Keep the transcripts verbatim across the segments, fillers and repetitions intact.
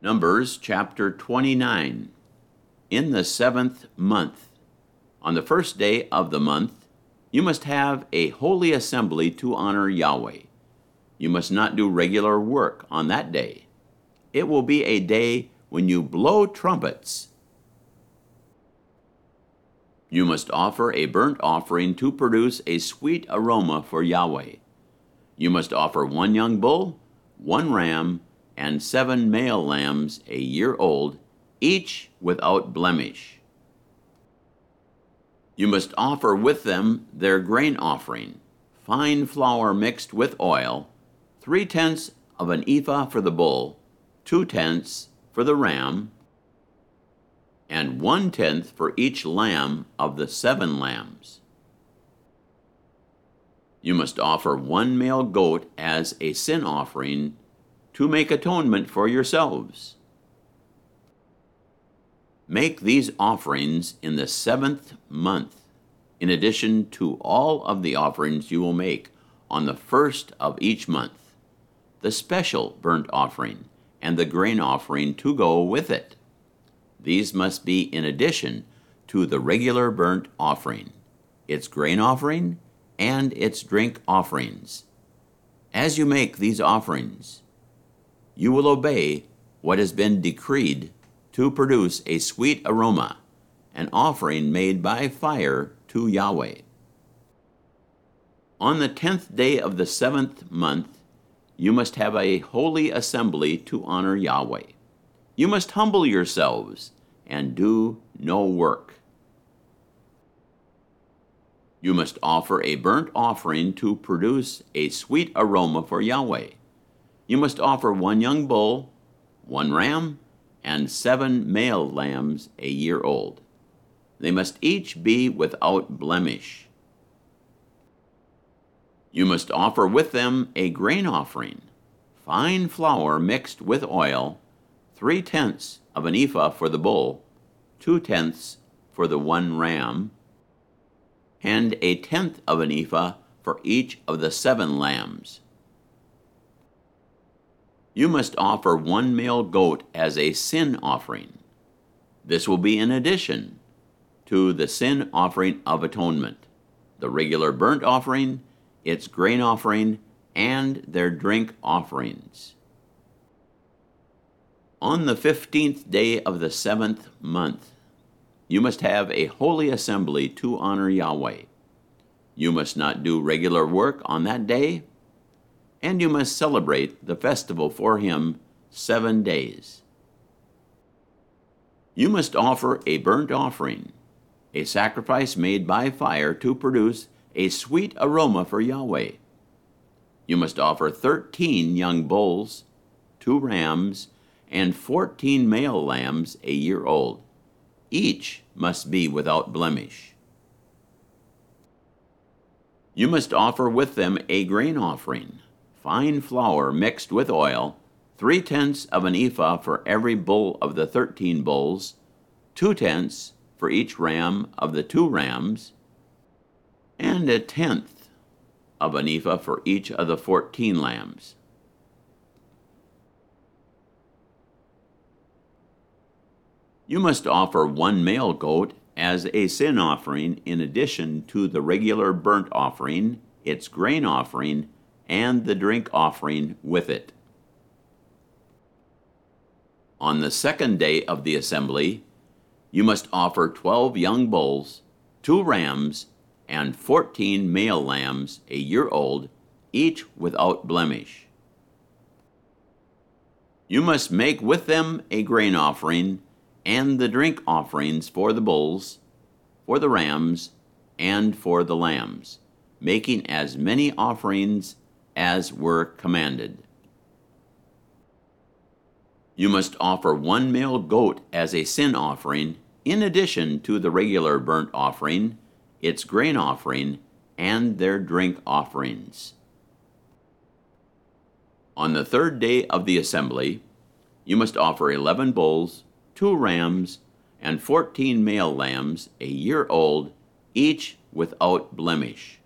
Numbers chapter twenty-nine. In the seventh month, on the first day of the month, you must have a holy assembly to honor Yahweh. You must not do regular work on that day. It will be a day when you blow trumpets. You must offer a burnt offering to produce a sweet aroma for Yahweh. You must offer one young bull, one ram, and seven male lambs a year old, each without blemish. You must offer with them their grain offering, fine flour mixed with oil, three-tenths of an ephah for the bull, two-tenths for the ram, and one-tenth for each lamb of the seven lambs. You must offer one male goat as a sin offering to make atonement for yourselves. Make these offerings in the seventh month, in addition to all of the offerings you will make on the first of each month, the special burnt offering and the grain offering to go with it. These must be in addition to the regular burnt offering, its grain offering, and its drink offerings. As you make these offerings, you will obey what has been decreed to produce a sweet aroma, an offering made by fire to Yahweh. On the tenth day of the seventh month, you must have a holy assembly to honor Yahweh. You must humble yourselves and do no work. You must offer a burnt offering to produce a sweet aroma for Yahweh. You must offer one young bull, one ram, and seven male lambs a year old. They must each be without blemish. You must offer with them a grain offering, fine flour mixed with oil, three-tenths of an ephah for the bull, two-tenths for the one ram, and a tenth of an ephah for each of the seven lambs. You must offer one male goat as a sin offering. This will be in addition to the sin offering of atonement, the regular burnt offering, its grain offering, and their drink offerings. On the fifteenth day of the seventh month, you must have a holy assembly to honor Yahweh. You must not do regular work on that day, and you must celebrate the festival for him seven days. You must offer a burnt offering, a sacrifice made by fire to produce a sweet aroma for Yahweh. You must offer thirteen young bulls, two rams, and fourteen male lambs a year old. Each must be without blemish. You must offer with them a grain offering, fine flour mixed with oil, three-tenths of an ephah for every bull of the thirteen bulls, two-tenths for each ram of the two rams, and a tenth of an ephah for each of the fourteen lambs. You must offer one male goat as a sin offering in addition to the regular burnt offering, its grain offering, and the drink offering with it. On the second day of the assembly, you must offer twelve young bulls, two rams, and fourteen male lambs a year old, each without blemish. You must make with them a grain offering and the drink offerings for the bulls, for the rams, and for the lambs, making as many offerings as were commanded. You must offer one male goat as a sin offering, in addition to the regular burnt offering, its grain offering, and their drink offerings. On the third day of the assembly, you must offer eleven bulls, two rams, and fourteen male lambs a year old, each without blemish.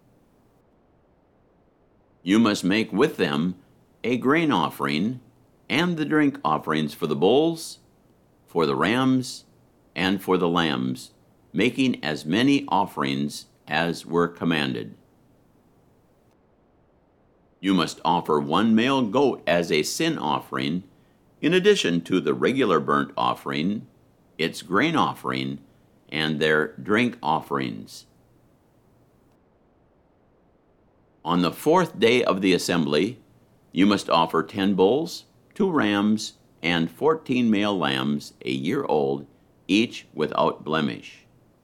You must make with them a grain offering and the drink offerings for the bulls, for the rams, and for the lambs, making as many offerings as were commanded. You must offer one male goat as a sin offering, in addition to the regular burnt offering, its grain offering, and their drink offerings. On the fourth day of the assembly, you must offer ten bulls, two rams, and fourteen male lambs a year old, each without blemish.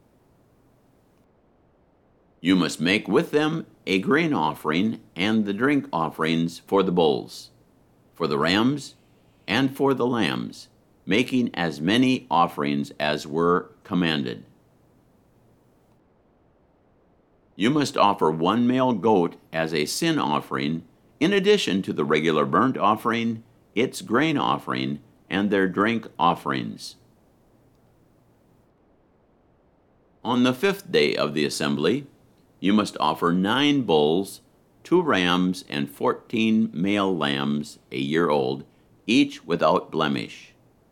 You must make with them a grain offering and the drink offerings for the bulls, for the rams, and for the lambs, making as many offerings as were commanded. You must offer one male goat as a sin offering, in addition to the regular burnt offering, its grain offering, and their drink offerings. On the fifth day of the assembly, you must offer nine bulls, two rams, and fourteen male lambs a year old, each without blemish.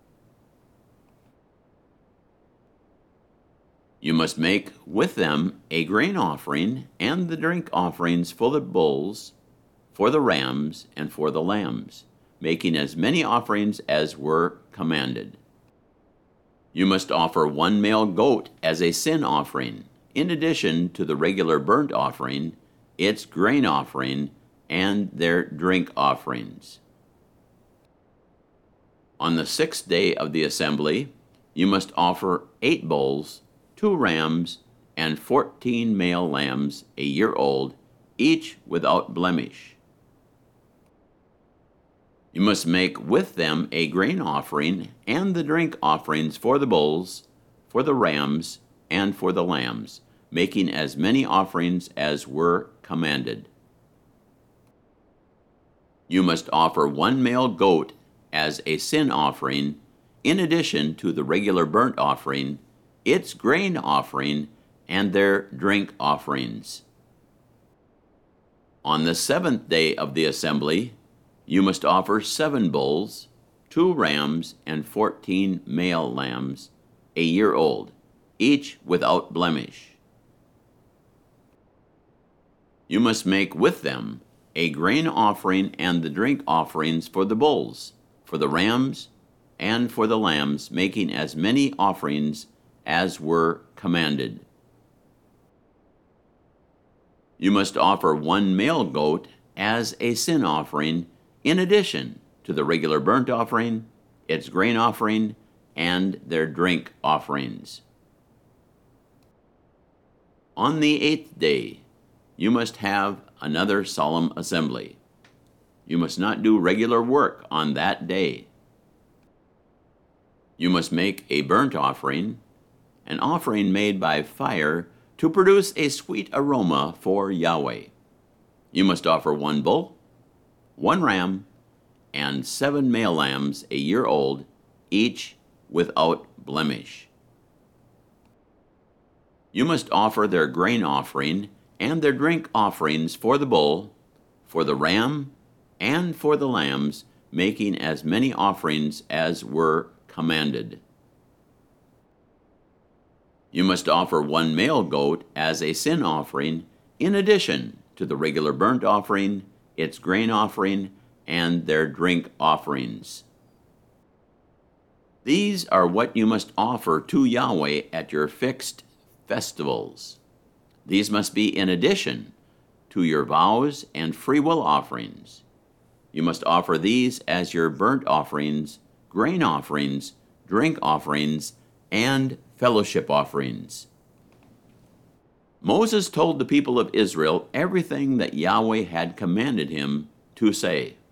You must make with them a grain offering and the drink offerings for the bulls, for the rams, and for the lambs, making as many offerings as were commanded. You must offer one male goat as a sin offering, in addition to the regular burnt offering, its grain offering, and their drink offerings. On the sixth day of the assembly, you must offer eight bulls, two rams, and fourteen male lambs a year old, each without blemish. You must make with them a grain offering and the drink offerings for the bulls, for the rams, and for the lambs, making as many offerings as were commanded. You must offer one male goat as a sin offering, in addition to the regular burnt offering, its grain offering, and their drink offerings. On the seventh day of the assembly, you must offer seven bulls, two rams, and fourteen male lambs, a year old, each without blemish. You must make with them a grain offering and the drink offerings for the bulls, for the rams, and for the lambs, making as many offerings as were commanded. You must offer one male goat as a sin offering, in addition to the regular burnt offering, its grain offering, and their drink offerings. On the eighth day, you must have another solemn assembly. You must not do regular work on that day. You must make a burnt offering, an offering made by fire to produce a sweet aroma for Yahweh. You must offer one bull, one ram, and seven male lambs a year old, each without blemish. You must offer their grain offering and their drink offerings for the bull, for the ram, and for the lambs, making as many offerings as were commanded. You must offer one male goat as a sin offering, in addition to the regular burnt offering, its grain offering, and their drink offerings. These are what you must offer to Yahweh at your fixed festivals. These must be in addition to your vows and freewill offerings. You must offer these as your burnt offerings, grain offerings, drink offerings, and fellowship offerings. Moses told the people of Israel everything that Yahweh had commanded him to say.